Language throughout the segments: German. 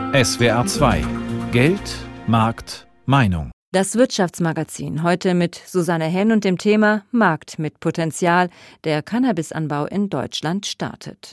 SWR 2 Geld, Markt, Meinung. Das Wirtschaftsmagazin heute mit Susanne Henn und dem Thema Markt mit Potenzial. Der Cannabisanbau in Deutschland startet.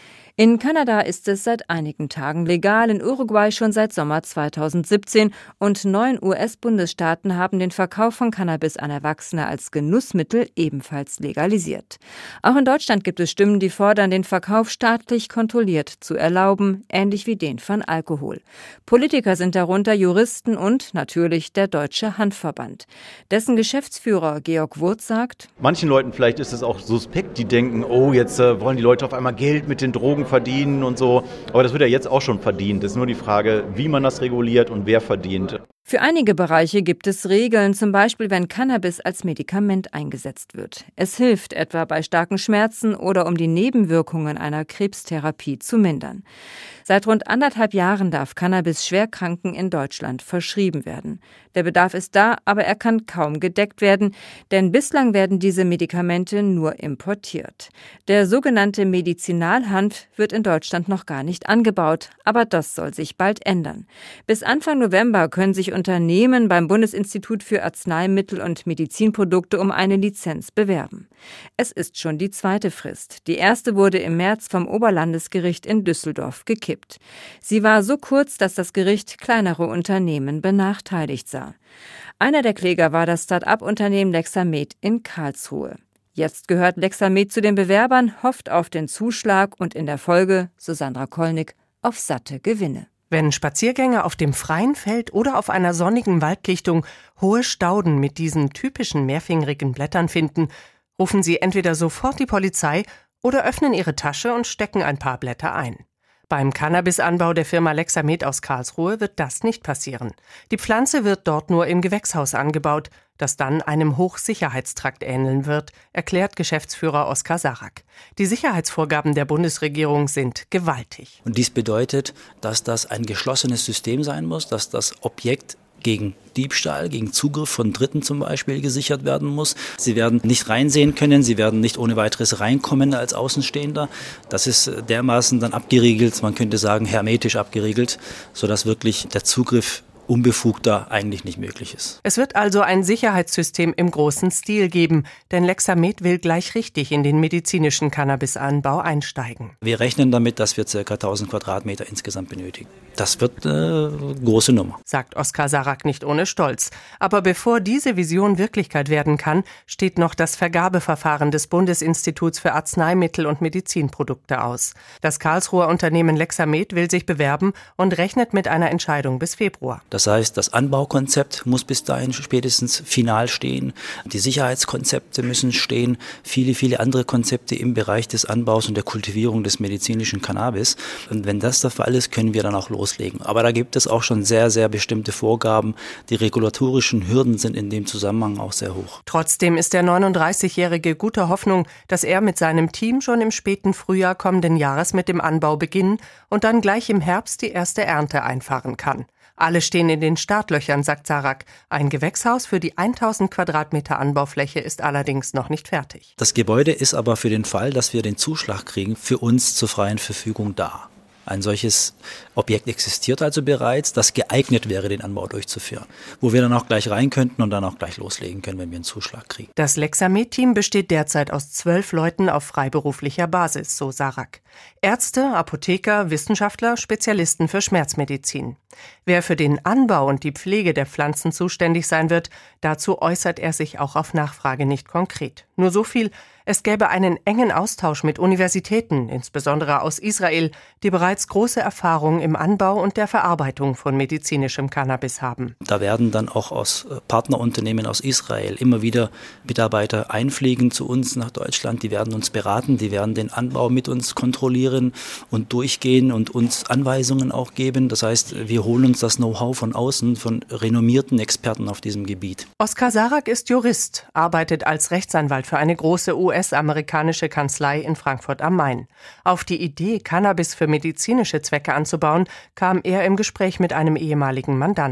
In Kanada ist es seit einigen Tagen legal, in Uruguay schon seit Sommer 2017 und 9 US-Bundesstaaten haben den Verkauf von Cannabis an Erwachsene als Genussmittel ebenfalls legalisiert. Auch in Deutschland gibt es Stimmen, die fordern, den Verkauf staatlich kontrolliert zu erlauben, ähnlich wie den von Alkohol. Politiker sind darunter Juristen und natürlich der Deutsche Hanfverband. Dessen Geschäftsführer Georg Wurz sagt: Manchen Leuten vielleicht ist es auch suspekt, die denken, oh, jetzt wollen die Leute auf einmal Geld mit den Drogen verdienen und so. Aber das wird ja jetzt auch schon verdient. Es ist nur die Frage, wie man das reguliert und wer verdient. Für einige Bereiche gibt es Regeln, zum Beispiel wenn Cannabis als Medikament eingesetzt wird. Es hilft etwa bei starken Schmerzen oder um die Nebenwirkungen einer Krebstherapie zu mindern. Seit rund 1,5 Jahren darf Cannabis Schwerkranken in Deutschland verschrieben werden. Der Bedarf ist da, aber er kann kaum gedeckt werden, denn bislang werden diese Medikamente nur importiert. Der sogenannte Medizinalhanf wird in Deutschland noch gar nicht angebaut, aber das soll sich bald ändern. Bis Anfang November können sich Unternehmen beim Bundesinstitut für Arzneimittel und Medizinprodukte um eine Lizenz bewerben. Es ist schon die zweite Frist. Die erste wurde im März vom Oberlandesgericht in Düsseldorf gekippt. Sie war so kurz, dass das Gericht kleinere Unternehmen benachteiligt sah. Einer der Kläger war das Start-up-Unternehmen Lexamed in Karlsruhe. Jetzt gehört Lexamed zu den Bewerbern, hofft auf den Zuschlag und in der Folge, so Sandra Kollnick, auf satte Gewinne. Wenn Spaziergänger auf dem freien Feld oder auf einer sonnigen Waldlichtung hohe Stauden mit diesen typischen mehrfingerigen Blättern finden, rufen sie entweder sofort die Polizei oder öffnen ihre Tasche und stecken ein paar Blätter ein. Beim Cannabisanbau der Firma Lexamed aus Karlsruhe wird das nicht passieren. Die Pflanze wird dort nur im Gewächshaus angebaut, das dann einem Hochsicherheitstrakt ähneln wird, erklärt Geschäftsführer Oskar Sarak. Die Sicherheitsvorgaben der Bundesregierung sind gewaltig. Und dies bedeutet, dass das ein geschlossenes System sein muss, dass das Objekt gegen Diebstahl, gegen Zugriff von Dritten zum Beispiel gesichert werden muss. Sie werden nicht reinsehen können, sie werden nicht ohne weiteres reinkommen als Außenstehender. Das ist dermaßen dann abgeriegelt, man könnte sagen hermetisch abgeriegelt, sodass wirklich der Zugriff unbefugter eigentlich nicht möglich ist. Es wird also ein Sicherheitssystem im großen Stil geben, denn Lexamed will gleich richtig in den medizinischen Cannabisanbau einsteigen. Wir rechnen damit, dass wir ca. 1000 Quadratmeter insgesamt benötigen. Das wird eine große Nummer, sagt Oskar Sarak nicht ohne Stolz. Aber bevor diese Vision Wirklichkeit werden kann, steht noch das Vergabeverfahren des Bundesinstituts für Arzneimittel und Medizinprodukte aus. Das Karlsruher Unternehmen Lexamed will sich bewerben und rechnet mit einer Entscheidung bis Februar. Das heißt, das Anbaukonzept muss bis dahin spätestens final stehen. Die Sicherheitskonzepte müssen stehen. Viele andere Konzepte im Bereich des Anbaus und der Kultivierung des medizinischen Cannabis. Und wenn das der Fall ist, können wir dann auch loslegen. Aber da gibt es auch schon sehr, sehr bestimmte Vorgaben. Die regulatorischen Hürden sind in dem Zusammenhang auch sehr hoch. Trotzdem ist der 39-Jährige guter Hoffnung, dass er mit seinem Team schon im späten Frühjahr kommenden Jahres mit dem Anbau beginnen und dann gleich im Herbst die erste Ernte einfahren kann. Alle stehen in den Startlöchern, sagt Sarak. Ein Gewächshaus für die 1000 Quadratmeter Anbaufläche ist allerdings noch nicht fertig. Das Gebäude ist aber für den Fall, dass wir den Zuschlag kriegen, für uns zur freien Verfügung da. Ein solches Objekt existiert also bereits, das geeignet wäre, den Anbau durchzuführen, wo wir dann auch gleich rein könnten und dann auch gleich loslegen können, wenn wir einen Zuschlag kriegen. Das Lexamed-Team besteht derzeit aus 12 Leuten auf freiberuflicher Basis, so Sarak. Ärzte, Apotheker, Wissenschaftler, Spezialisten für Schmerzmedizin. Wer für den Anbau und die Pflege der Pflanzen zuständig sein wird, dazu äußert er sich auch auf Nachfrage nicht konkret. Nur so viel: Es gäbe einen engen Austausch mit Universitäten, insbesondere aus Israel, die bereits große Erfahrung im Anbau und der Verarbeitung von medizinischem Cannabis haben. Da werden dann auch aus Partnerunternehmen aus Israel immer wieder Mitarbeiter einfliegen zu uns nach Deutschland. Die werden uns beraten, die werden den Anbau mit uns kontrollieren und durchgehen und uns Anweisungen auch geben. Das heißt, wir holen uns das Know-how von außen, von renommierten Experten auf diesem Gebiet. Oskar Sarak ist Jurist, arbeitet als Rechtsanwalt für eine große US-amerikanische Kanzlei in Frankfurt am Main. Auf die Idee, Cannabis für medizinische Zwecke anzubauen, kam er im Gespräch mit einem ehemaligen Mandanten.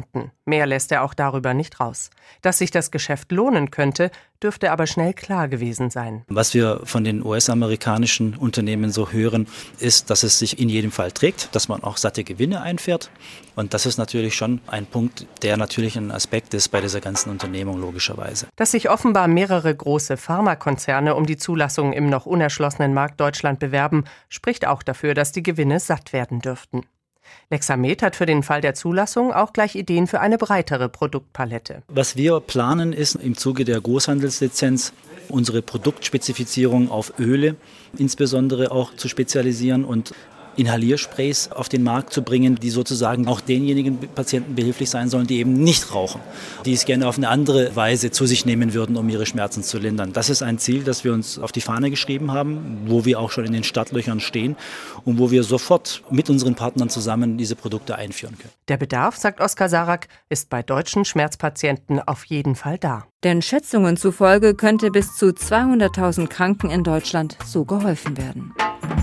Mehr lässt er auch darüber nicht raus. Dass sich das Geschäft lohnen könnte, dürfte aber schnell klar gewesen sein. Was wir von den US-amerikanischen Unternehmen so hören, ist, dass es sich in jedem Fall trägt, dass man auch satte Gewinne einfährt. Und das ist natürlich schon ein Punkt, der natürlich ein Aspekt ist bei dieser ganzen Unternehmung logischerweise. Dass sich offenbar mehrere große Pharmakonzerne um die Zulassung im noch unerschlossenen Markt Deutschland bewerben, spricht auch dafür, dass die Gewinne satt werden dürften. Lexamed hat für den Fall der Zulassung auch gleich Ideen für eine breitere Produktpalette. Was wir planen, ist im Zuge der Großhandelslizenz unsere Produktspezifizierung auf Öle insbesondere auch zu spezialisieren und Inhaliersprays auf den Markt zu bringen, die sozusagen auch denjenigen Patienten behilflich sein sollen, die eben nicht rauchen, die es gerne auf eine andere Weise zu sich nehmen würden, um ihre Schmerzen zu lindern. Das ist ein Ziel, das wir uns auf die Fahne geschrieben haben, wo wir auch schon in den Startlöchern stehen und wo wir sofort mit unseren Partnern zusammen diese Produkte einführen können. Der Bedarf, sagt Oskar Sarak, ist bei deutschen Schmerzpatienten auf jeden Fall da. Denn Schätzungen zufolge könnte bis zu 200.000 Kranken in Deutschland so geholfen werden.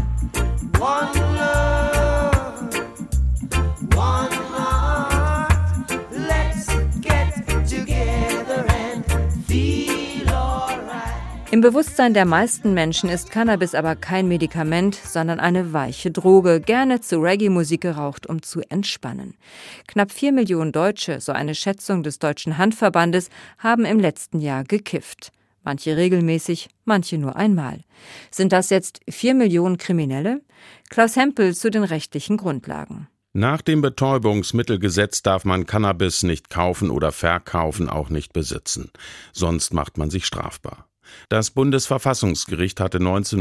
Im Bewusstsein der meisten Menschen ist Cannabis aber kein Medikament, sondern eine weiche Droge, gerne zu Reggae-Musik geraucht, um zu entspannen. Knapp 4 Millionen Deutsche, so eine Schätzung des Deutschen Handverbandes, haben im letzten Jahr gekifft. Manche regelmäßig, manche nur einmal. Sind das jetzt 4 Millionen Kriminelle? Klaus Hempel zu den rechtlichen Grundlagen. Nach dem Betäubungsmittelgesetz darf man Cannabis nicht kaufen oder verkaufen, auch nicht besitzen. Sonst macht man sich strafbar. Das Bundesverfassungsgericht hatte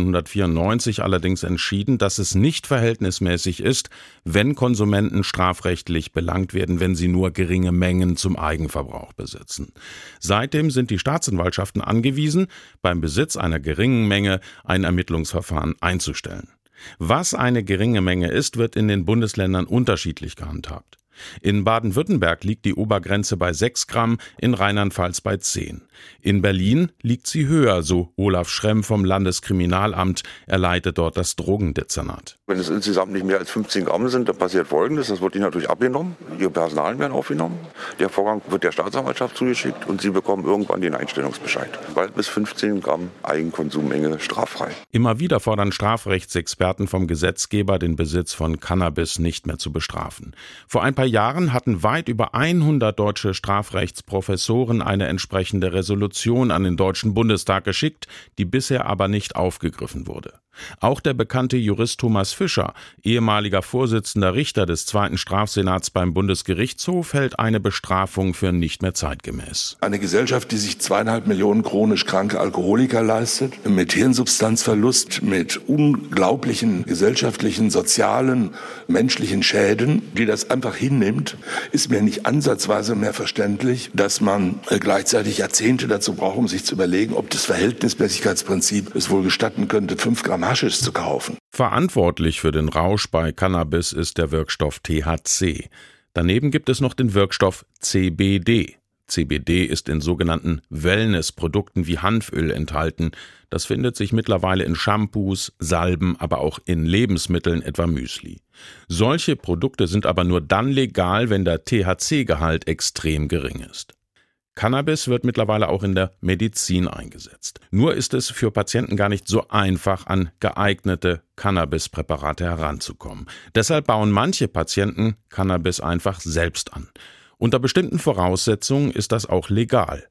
1994 allerdings entschieden, dass es nicht verhältnismäßig ist, wenn Konsumenten strafrechtlich belangt werden, wenn sie nur geringe Mengen zum Eigenverbrauch besitzen. Seitdem sind die Staatsanwaltschaften angewiesen, beim Besitz einer geringen Menge ein Ermittlungsverfahren einzustellen. Was eine geringe Menge ist, wird in den Bundesländern unterschiedlich gehandhabt. In Baden-Württemberg liegt die Obergrenze bei 6 Gramm, in Rheinland-Pfalz bei 10. In Berlin liegt sie höher, so Olaf Schremm vom Landeskriminalamt. Er leitet dort das Drogendezernat. Wenn es insgesamt nicht mehr als 15 Gramm sind, dann passiert Folgendes. Das wird Ihnen natürlich abgenommen. Ihre Personalien werden aufgenommen. Der Vorgang wird der Staatsanwaltschaft zugeschickt und Sie bekommen irgendwann den Einstellungsbescheid. Bald bis 15 Gramm Eigenkonsummenge straffrei. Immer wieder fordern Strafrechtsexperten vom Gesetzgeber, den Besitz von Cannabis nicht mehr zu bestrafen. Vor ein paar Jahren hatten weit über 100 deutsche Strafrechtsprofessoren eine entsprechende Resolution an den Deutschen Bundestag geschickt, die bisher aber nicht aufgegriffen wurde. Auch der bekannte Jurist Thomas Fischer, ehemaliger Vorsitzender Richter des 2. Strafsenats beim Bundesgerichtshof, hält eine Bestrafung für nicht mehr zeitgemäß. Eine Gesellschaft, die sich 2,5 Millionen chronisch kranke Alkoholiker leistet, mit Hirnsubstanzverlust, mit unglaublichen gesellschaftlichen, sozialen, menschlichen Schäden, die das einfach hinnimmt, ist mir nicht ansatzweise mehr verständlich, dass man gleichzeitig Jahrzehnte dazu braucht, um sich zu überlegen, ob das Verhältnismäßigkeitsprinzip es wohl gestatten könnte, 5 Gramm Haschisch zu kaufen. Verantwortlich für den Rausch bei Cannabis ist der Wirkstoff THC. Daneben gibt es noch den Wirkstoff CBD. CBD ist in sogenannten Wellness-Produkten wie Hanföl enthalten. Das findet sich mittlerweile in Shampoos, Salben, aber auch in Lebensmitteln, etwa Müsli. Solche Produkte sind aber nur dann legal, wenn der THC-Gehalt extrem gering ist. Cannabis wird mittlerweile auch in der Medizin eingesetzt. Nur ist es für Patienten gar nicht so einfach, an geeignete Cannabispräparate heranzukommen. Deshalb bauen manche Patienten Cannabis einfach selbst an. Unter bestimmten Voraussetzungen ist das auch legal.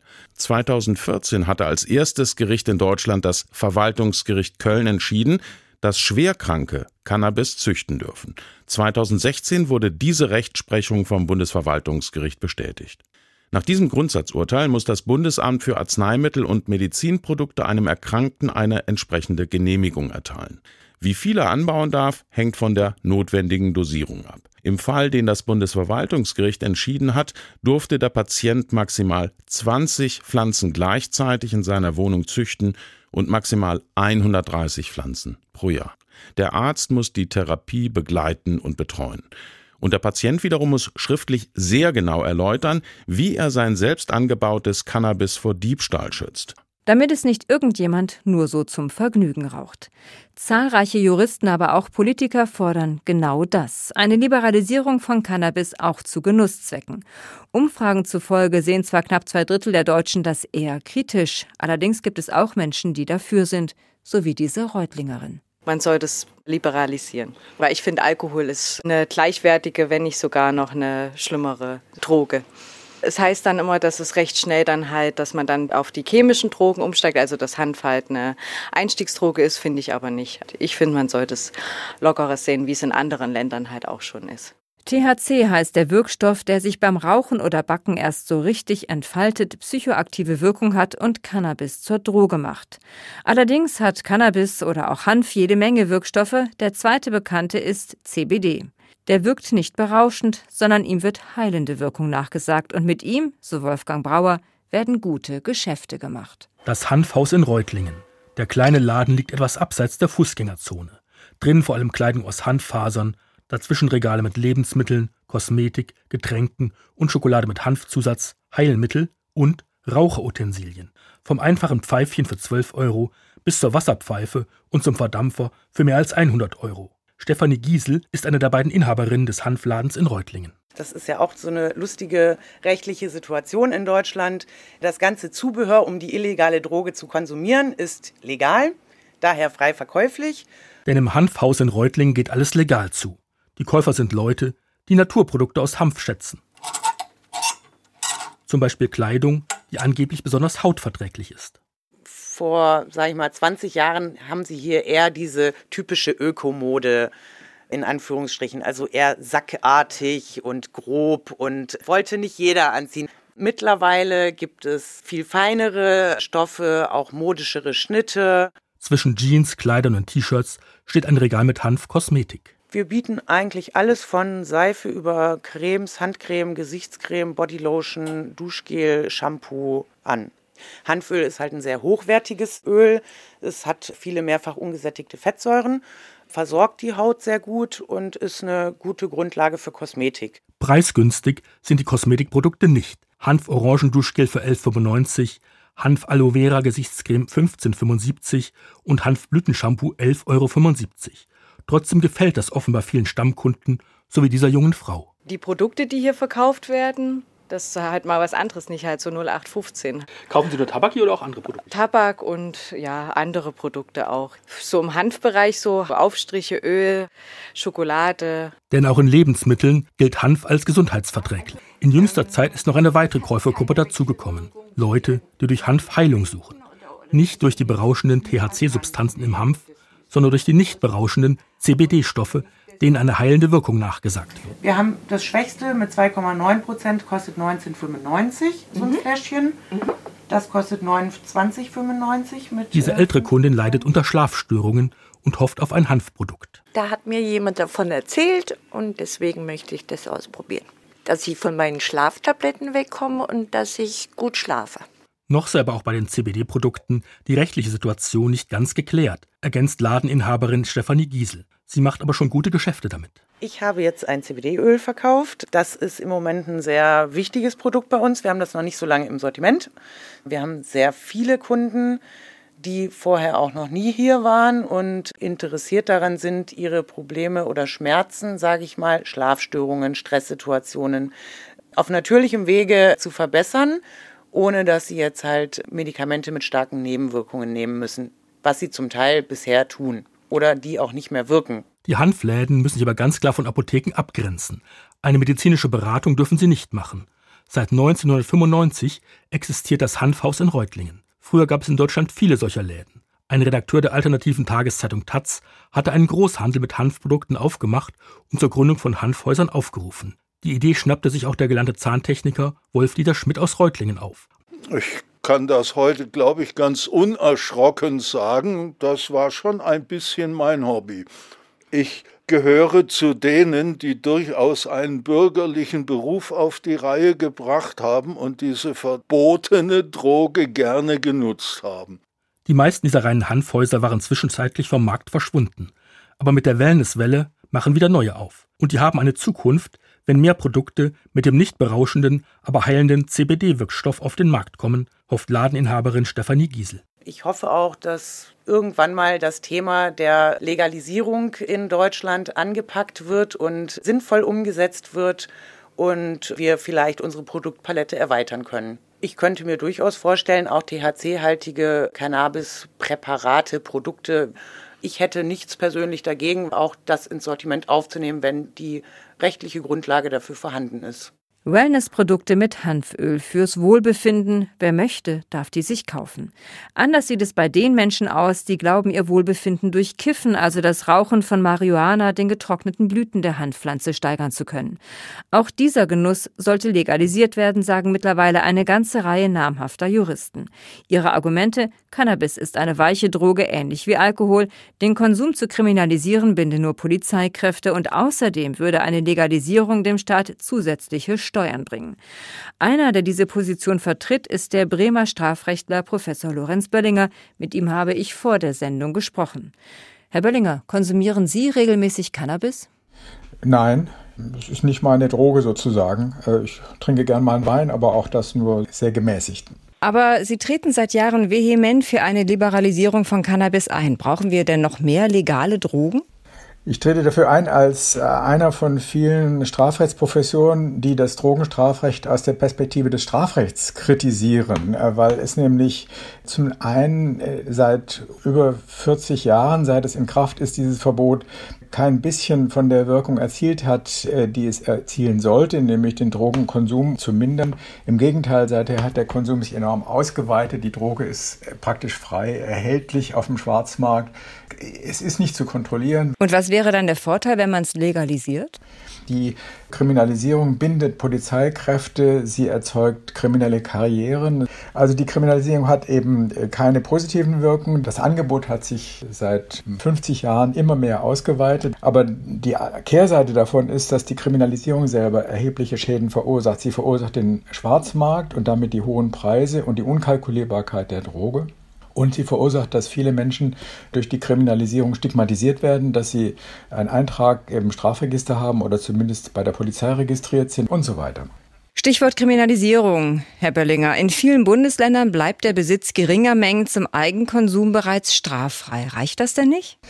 2014 hatte als erstes Gericht in Deutschland das Verwaltungsgericht Köln entschieden, dass Schwerkranke Cannabis züchten dürfen. 2016 wurde diese Rechtsprechung vom Bundesverwaltungsgericht bestätigt. Nach diesem Grundsatzurteil muss das Bundesamt für Arzneimittel und Medizinprodukte einem Erkrankten eine entsprechende Genehmigung erteilen. Wie viel er anbauen darf, hängt von der notwendigen Dosierung ab. Im Fall, den das Bundesverwaltungsgericht entschieden hat, durfte der Patient maximal 20 Pflanzen gleichzeitig in seiner Wohnung züchten und maximal 130 Pflanzen pro Jahr. Der Arzt muss die Therapie begleiten und betreuen. Und der Patient wiederum muss schriftlich sehr genau erläutern, wie er sein selbst angebautes Cannabis vor Diebstahl schützt. damit es nicht irgendjemand nur so zum Vergnügen raucht. Zahlreiche Juristen, aber auch Politiker fordern genau das. Eine Liberalisierung von Cannabis auch zu Genusszwecken. Umfragen zufolge sehen zwar knapp 2/3 der Deutschen das eher kritisch. Allerdings gibt es auch Menschen, die dafür sind, so wie diese Reutlingerin. Man soll das liberalisieren, weil ich finde, Alkohol ist eine gleichwertige, wenn nicht sogar noch eine schlimmere Droge. Es heißt dann immer, dass es recht schnell dann halt, dass man dann auf die chemischen Drogen umsteigt, also dass Hanf halt eine Einstiegsdroge ist, finde ich aber nicht. Ich finde, man sollte es lockeres sehen, wie es in anderen Ländern halt auch schon ist. THC heißt der Wirkstoff, der sich beim Rauchen oder Backen erst so richtig entfaltet, psychoaktive Wirkung hat und Cannabis zur Droge macht. Allerdings hat Cannabis oder auch Hanf jede Menge Wirkstoffe. Der zweite bekannte ist CBD. Der wirkt nicht berauschend, sondern ihm wird heilende Wirkung nachgesagt. Und mit ihm, so Wolfgang Brauer, werden gute Geschäfte gemacht. Das Hanfhaus in Reutlingen. Der kleine Laden liegt etwas abseits der Fußgängerzone. Drinnen vor allem Kleidung aus Hanffasern, dazwischen Regale mit Lebensmitteln, Kosmetik, Getränken und Schokolade mit Hanfzusatz, Heilmittel und Raucherutensilien. Vom einfachen Pfeifchen für 12 € bis zur Wasserpfeife und zum Verdampfer für mehr als 100 €. Stefanie Giesel ist eine der beiden Inhaberinnen des Hanfladens in Reutlingen. Das ist ja auch so eine lustige rechtliche Situation in Deutschland. Das ganze Zubehör, um die illegale Droge zu konsumieren, ist legal, daher frei verkäuflich. Denn im Hanfhaus in Reutlingen geht alles legal zu. Die Käufer sind Leute, die Naturprodukte aus Hanf schätzen. Zum Beispiel Kleidung, die angeblich besonders hautverträglich ist. Vor, 20 Jahren haben sie hier eher diese typische Ökomode, in Anführungsstrichen, also eher sackartig und grob und wollte nicht jeder anziehen. Mittlerweile gibt es viel feinere Stoffe, auch modischere Schnitte. Zwischen Jeans, Kleidern und T-Shirts steht ein Regal mit Hanfkosmetik. Wir bieten eigentlich alles von Seife über Cremes, Handcreme, Gesichtscreme, Bodylotion, Duschgel, Shampoo an. Hanföl ist halt ein sehr hochwertiges Öl. Es hat viele mehrfach ungesättigte Fettsäuren, versorgt die Haut sehr gut und ist eine gute Grundlage für Kosmetik. Preisgünstig sind die Kosmetikprodukte nicht. Hanf-Orangenduschgel für 11,95 €, Hanf-Aloe-Vera-Gesichtscreme 15,75 € und Hanfblütenshampoo 11,75 €. Trotzdem gefällt das offenbar vielen Stammkunden, so wie dieser jungen Frau. Die Produkte, die hier verkauft werden, das ist halt mal was anderes, nicht halt so 0815. Kaufen Sie nur Tabak hier oder auch andere Produkte? Tabak und ja, andere Produkte auch. So im Hanfbereich so Aufstriche, Öl, Schokolade. Denn auch in Lebensmitteln gilt Hanf als gesundheitsverträglich. In jüngster Zeit ist noch eine weitere Käufergruppe dazugekommen. Leute, die durch Hanf Heilung suchen. Nicht durch die berauschenden THC-Substanzen im Hanf, sondern durch die nicht berauschenden CBD-Stoffe, denen eine heilende Wirkung nachgesagt wird. Wir haben das Schwächste mit 2,9%, kostet 19,95 €, so ein Fläschchen. Das kostet 29,95 €. Diese ältere Kundin leidet unter Schlafstörungen und hofft auf ein Hanfprodukt. Da hat mir jemand davon erzählt und deswegen möchte ich das ausprobieren. Dass ich von meinen Schlaftabletten wegkomme und dass ich gut schlafe. Noch sei aber auch bei den CBD-Produkten die rechtliche Situation nicht ganz geklärt, ergänzt Ladeninhaberin Stefanie Giesel. Sie macht aber schon gute Geschäfte damit. Ich habe jetzt ein CBD-Öl verkauft. Das ist im Moment ein sehr wichtiges Produkt bei uns. Wir haben das noch nicht so lange im Sortiment. Wir haben sehr viele Kunden, die vorher auch noch nie hier waren und interessiert daran sind, ihre Probleme oder Schmerzen, Schlafstörungen, Stresssituationen auf natürlichem Wege zu verbessern, ohne dass sie jetzt halt Medikamente mit starken Nebenwirkungen nehmen müssen, was sie zum Teil bisher tun oder die auch nicht mehr wirken. Die Hanfläden müssen sich aber ganz klar von Apotheken abgrenzen. Eine medizinische Beratung dürfen sie nicht machen. Seit 1995 existiert das Hanfhaus in Reutlingen. Früher gab es in Deutschland viele solcher Läden. Ein Redakteur der alternativen Tageszeitung taz hatte einen Großhandel mit Hanfprodukten aufgemacht und zur Gründung von Hanfhäusern aufgerufen. Die Idee schnappte sich auch der gelernte Zahntechniker Wolf-Dieter Schmidt aus Reutlingen auf. Ich kann das heute, glaube ich, ganz unerschrocken sagen. Das war schon ein bisschen mein Hobby. Ich gehöre zu denen, die durchaus einen bürgerlichen Beruf auf die Reihe gebracht haben und diese verbotene Droge gerne genutzt haben. Die meisten dieser reinen Hanfhäuser waren zwischenzeitlich vom Markt verschwunden. Aber mit der Wellnesswelle machen wieder neue auf. Und die haben eine Zukunft, wenn mehr Produkte mit dem nicht berauschenden, aber heilenden CBD-Wirkstoff auf den Markt kommen, hofft Ladeninhaberin Stefanie Giesel. Ich hoffe auch, dass irgendwann mal das Thema der Legalisierung in Deutschland angepackt wird und sinnvoll umgesetzt wird und wir vielleicht unsere Produktpalette erweitern können. Ich könnte mir durchaus vorstellen, auch THC-haltige Cannabispräparate, Produkte. Ich hätte nichts persönlich dagegen, auch das ins Sortiment aufzunehmen, wenn die rechtliche Grundlage dafür vorhanden ist. Wellnessprodukte mit Hanföl fürs Wohlbefinden. Wer möchte, darf die sich kaufen. Anders sieht es bei den Menschen aus, die glauben, ihr Wohlbefinden durch Kiffen, also das Rauchen von Marihuana, den getrockneten Blüten der Hanfpflanze, steigern zu können. Auch dieser Genuss sollte legalisiert werden, sagen mittlerweile eine ganze Reihe namhafter Juristen. Ihre Argumente: Cannabis ist eine weiche Droge, ähnlich wie Alkohol. Den Konsum zu kriminalisieren binde nur Polizeikräfte und außerdem würde eine Legalisierung dem Staat zusätzliche Steuern bringen. Einer, der diese Position vertritt, ist der Bremer Strafrechtler Professor Lorenz Böllinger. Mit ihm habe ich vor der Sendung gesprochen. Herr Böllinger, konsumieren Sie regelmäßig Cannabis? Nein, das ist nicht meine Droge sozusagen. Ich trinke gern mal einen Wein, aber auch das nur sehr gemäßigt. Aber Sie treten seit Jahren vehement für eine Liberalisierung von Cannabis ein. Brauchen wir denn noch mehr legale Drogen? Ich trete dafür ein als einer von vielen Strafrechtsprofessionen, die das Drogenstrafrecht aus der Perspektive des Strafrechts kritisieren, weil es nämlich zum einen seit über 40 Jahren, seit es in Kraft ist, dieses Verbot, kein bisschen von der Wirkung erzielt hat, die es erzielen sollte, nämlich den Drogenkonsum zu mindern. Im Gegenteil, seither hat der Konsum sich enorm ausgeweitet. Die Droge ist praktisch frei erhältlich auf dem Schwarzmarkt. Es ist nicht zu kontrollieren. Und was wäre dann der Vorteil, wenn man es legalisiert? Die Kriminalisierung bindet Polizeikräfte, sie erzeugt kriminelle Karrieren. Also die Kriminalisierung hat eben keine positiven Wirkungen. Das Angebot hat sich seit 50 Jahren immer mehr ausgeweitet. Aber die Kehrseite davon ist, dass die Kriminalisierung selber erhebliche Schäden verursacht. Sie verursacht den Schwarzmarkt und damit die hohen Preise und die Unkalkulierbarkeit der Droge. Und sie verursacht, dass viele Menschen durch die Kriminalisierung stigmatisiert werden, dass sie einen Eintrag im Strafregister haben oder zumindest bei der Polizei registriert sind und so weiter. Stichwort Kriminalisierung, Herr Böllinger. In vielen Bundesländern bleibt der Besitz geringer Mengen zum Eigenkonsum bereits straffrei. Reicht das denn nicht?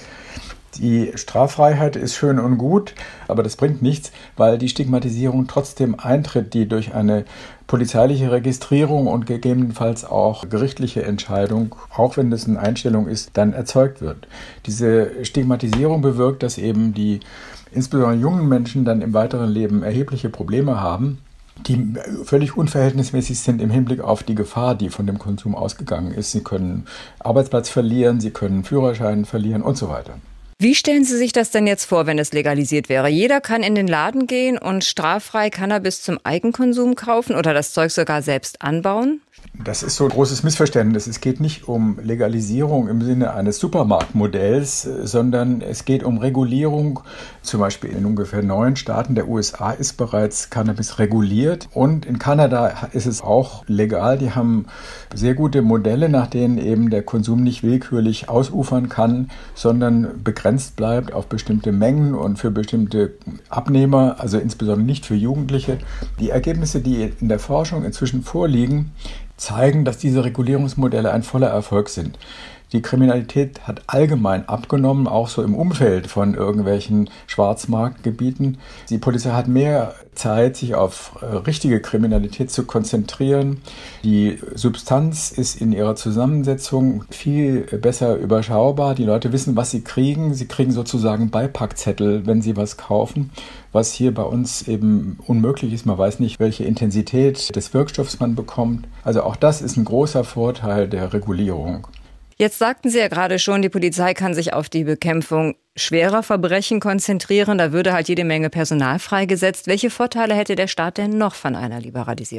Die Straffreiheit ist schön und gut, aber das bringt nichts, weil die Stigmatisierung trotzdem eintritt, die durch eine polizeiliche Registrierung und gegebenenfalls auch gerichtliche Entscheidung, auch wenn das eine Einstellung ist, dann erzeugt wird. Diese Stigmatisierung bewirkt, dass eben die insbesondere jungen Menschen dann im weiteren Leben erhebliche Probleme haben, die völlig unverhältnismäßig sind im Hinblick auf die Gefahr, die von dem Konsum ausgegangen ist. Sie können Arbeitsplatz verlieren, sie können Führerschein verlieren und so weiter. Wie stellen Sie sich das denn jetzt vor, wenn es legalisiert wäre? Jeder kann in den Laden gehen und straffrei Cannabis zum Eigenkonsum kaufen oder das Zeug sogar selbst anbauen? Das ist so ein großes Missverständnis. Es geht nicht um Legalisierung im Sinne eines Supermarktmodells, sondern es geht um Regulierung. Zum Beispiel in ungefähr 9 Staaten der USA ist bereits Cannabis reguliert und in Kanada ist es auch legal. Die haben sehr gute Modelle, nach denen eben der Konsum nicht willkürlich ausufern kann, sondern begrenzt bleibt auf bestimmte Mengen und für bestimmte Abnehmer, also insbesondere nicht für Jugendliche. Die Ergebnisse, die in der Forschung inzwischen vorliegen, zeigen, dass diese Regulierungsmodelle ein voller Erfolg sind. Die Kriminalität hat allgemein abgenommen, auch so im Umfeld von irgendwelchen Schwarzmarktgebieten. Die Polizei hat mehr Zeit, sich auf richtige Kriminalität zu konzentrieren. Die Substanz ist in ihrer Zusammensetzung viel besser überschaubar. Die Leute wissen, was sie kriegen. Sie kriegen sozusagen Beipackzettel, wenn sie was kaufen, was hier bei uns eben unmöglich ist. Man weiß nicht, welche Intensität des Wirkstoffs man bekommt. Also auch das ist ein großer Vorteil der Regulierung. Jetzt sagten Sie ja gerade schon, die Polizei kann sich auf die Bekämpfung schwerer Verbrechen konzentrieren. Da würde halt jede Menge Personal freigesetzt. Welche Vorteile hätte der Staat denn noch von einer Liberalisierung?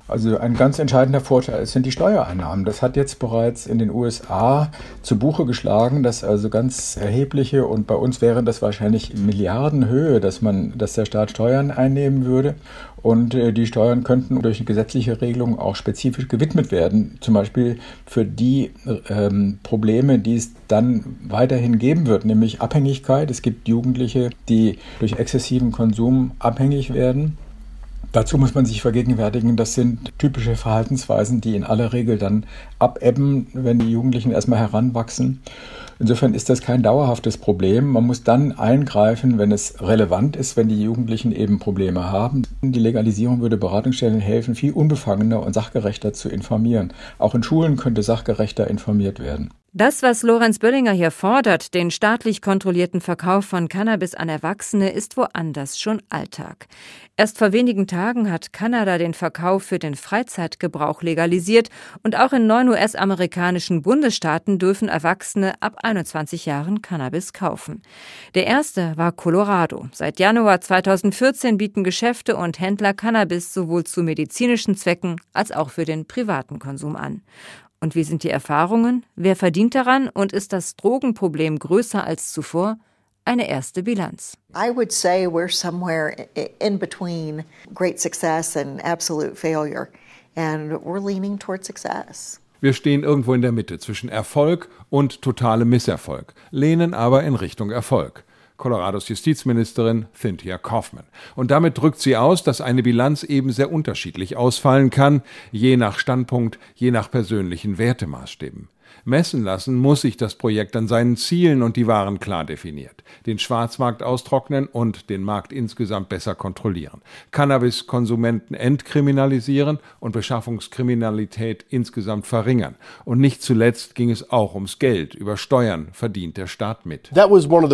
Also ein ganz entscheidender Vorteil sind die Steuereinnahmen. Das hat jetzt bereits in den USA zu Buche geschlagen, dass also ganz erhebliche, und bei uns wären das wahrscheinlich Milliardenhöhe, dass der Staat Steuern einnehmen würde. Und die Steuern könnten durch eine gesetzliche Regelung auch spezifisch gewidmet werden. Zum Beispiel für die Probleme, die es dann weiterhin geben wird, nämlich Abhängigkeit. Es gibt Jugendliche, die durch exzessiven Konsum abhängig werden. Dazu muss man sich vergegenwärtigen, das sind typische Verhaltensweisen, die in aller Regel dann abebben, wenn die Jugendlichen erstmal heranwachsen. Insofern ist das kein dauerhaftes Problem. Man muss dann eingreifen, wenn es relevant ist, wenn die Jugendlichen eben Probleme haben. Die Legalisierung würde Beratungsstellen helfen, viel unbefangener und sachgerechter zu informieren. Auch in Schulen könnte sachgerechter informiert werden. Das, was Lorenz Böllinger hier fordert, den staatlich kontrollierten Verkauf von Cannabis an Erwachsene, ist woanders schon Alltag. Erst vor wenigen Tagen hat Kanada den Verkauf für den Freizeitgebrauch legalisiert und auch in 9 US-amerikanischen Bundesstaaten dürfen Erwachsene ab 21 Jahren Cannabis kaufen. Der erste war Colorado. Seit Januar 2014 bieten Geschäfte und Händler Cannabis sowohl zu medizinischen Zwecken als auch für den privaten Konsum an. Und wie sind die Erfahrungen? Wer verdient daran? Und ist das Drogenproblem größer als zuvor? Eine erste Bilanz. I would say we're somewhere in between great success and absolute failure. And we're leaning toward success. Wir stehen irgendwo in der Mitte zwischen Erfolg und totalem Misserfolg, lehnen aber in Richtung Erfolg. Colorados Justizministerin Cynthia Coffman. Und damit drückt sie aus, dass eine Bilanz eben sehr unterschiedlich ausfallen kann, je nach Standpunkt, je nach persönlichen Wertemaßstäben. Messen lassen muss sich das Projekt an seinen Zielen und die waren klar definiert. Den Schwarzmarkt austrocknen und den Markt insgesamt besser kontrollieren. Cannabiskonsumenten entkriminalisieren und Beschaffungskriminalität insgesamt verringern. Und nicht zuletzt ging es auch ums Geld. Über Steuern verdient der Staat mit. Das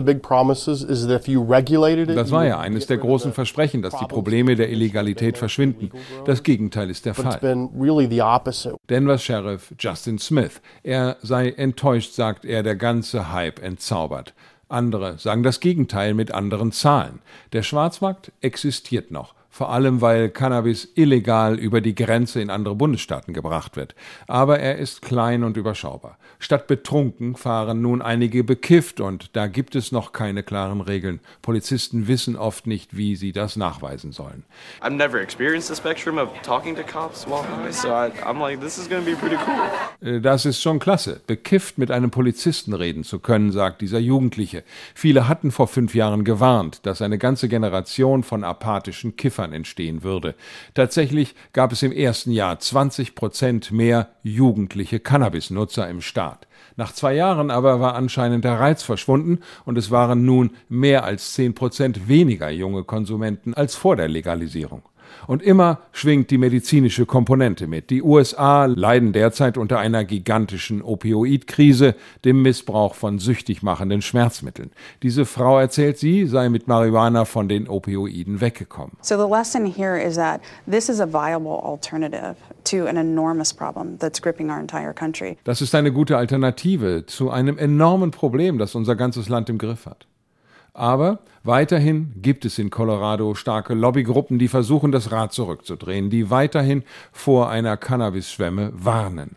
war ja eines der großen Versprechen, dass die Probleme der Illegalität verschwinden. Das Gegenteil ist der Fall. Denver Sheriff Justin Smith. Er sei enttäuscht, sagt er, der ganze Hype entzaubert. Andere sagen das Gegenteil mit anderen Zahlen. Der Schwarzmarkt existiert noch. Vor allem, weil Cannabis illegal über die Grenze in andere Bundesstaaten gebracht wird. Aber er ist klein und überschaubar. Statt betrunken fahren nun einige bekifft und da gibt es noch keine klaren Regeln. Polizisten wissen oft nicht, wie sie das nachweisen sollen. I've never experienced the spectrum of talking to cops while high, so I'm like, this is going to be pretty cool. Das ist schon klasse, bekifft mit einem Polizisten reden zu können, sagt dieser Jugendliche. Viele hatten vor 5 Jahren gewarnt, dass eine ganze Generation von apathischen Kiffern entstehen würde. Tatsächlich gab es im ersten Jahr 20% mehr jugendliche Cannabisnutzer im Staat. Nach 2 Jahren aber war anscheinend der Reiz verschwunden und es waren nun mehr als 10% weniger junge Konsumenten als vor der Legalisierung. Und immer schwingt die medizinische Komponente mit. Die USA leiden derzeit unter einer gigantischen Opioidkrise, dem Missbrauch von süchtig machenden Schmerzmitteln. Diese Frau erzählt, sie sei mit Marihuana von den Opioiden weggekommen. So the lesson here is that this is a viable alternative to an enormous problem that's gripping our entire country. Das ist eine gute Alternative zu einem enormen Problem, das unser ganzes Land im Griff hat. Aber weiterhin gibt es in Colorado starke Lobbygruppen, die versuchen, das Rad zurückzudrehen, die weiterhin vor einer Cannabis-Schwemme warnen.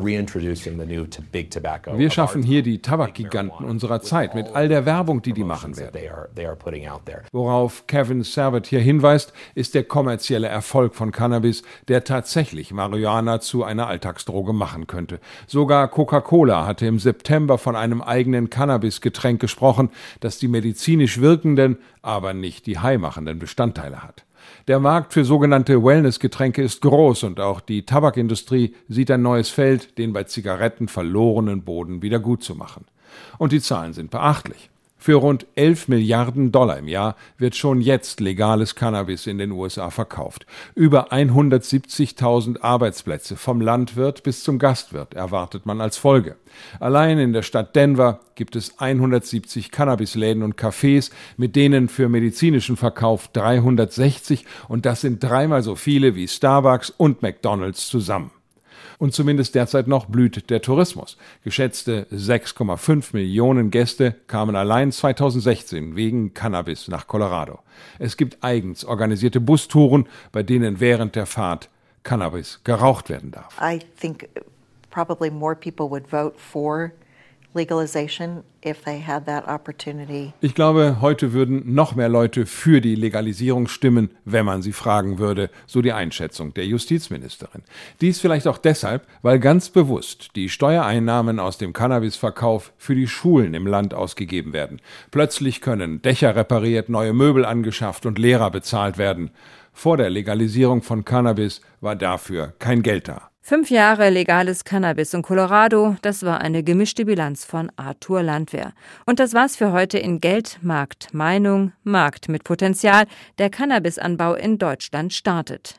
Wir schaffen hier die Tabakgiganten unserer Zeit mit all der Werbung, die machen werden. Worauf Kevin Servet hier hinweist, ist der kommerzielle Erfolg von Cannabis, der tatsächlich Marihuana zu einer Alltagsdroge machen könnte. Sogar Coca-Cola hatte im September von einem eigenen Cannabis-Getränk gesprochen, das die medizinisch wirkenden, aber nicht die high-machenden Bestandteile hat. Der Markt für sogenannte Wellness-Getränke ist groß und auch die Tabakindustrie sieht ein neues Feld, den bei Zigaretten verlorenen Boden wieder gut zu machen. Und die Zahlen sind beachtlich. Für rund 11 Milliarden Dollar im Jahr wird schon jetzt legales Cannabis in den USA verkauft. Über 170.000 Arbeitsplätze vom Landwirt bis zum Gastwirt erwartet man als Folge. Allein in der Stadt Denver gibt es 170 Cannabisläden und Cafés, mit denen für medizinischen Verkauf 360 und das sind 3-mal so viele wie Starbucks und McDonald's zusammen. Und zumindest derzeit noch blüht der Tourismus. Geschätzte 6,5 Millionen Gäste kamen allein 2016 wegen Cannabis nach Colorado. Es gibt eigens organisierte Bustouren, bei denen während der Fahrt Cannabis geraucht werden darf. I think probably more people would vote for legalization if they had that opportunity. Ich glaube, heute würden noch mehr Leute für die Legalisierung stimmen, wenn man sie fragen würde, so die Einschätzung der Justizministerin. Dies vielleicht auch deshalb, weil ganz bewusst die Steuereinnahmen aus dem Cannabisverkauf für die Schulen im Land ausgegeben werden. Plötzlich können Dächer repariert, neue Möbel angeschafft und Lehrer bezahlt werden. Vor der Legalisierung von Cannabis war dafür kein Geld da. 5 Jahre legales Cannabis in Colorado, das war eine gemischte Bilanz von Arthur Landwehr. Und das war's für heute in Geld, Markt, Meinung, Markt mit Potenzial. Der Cannabisanbau in Deutschland startet.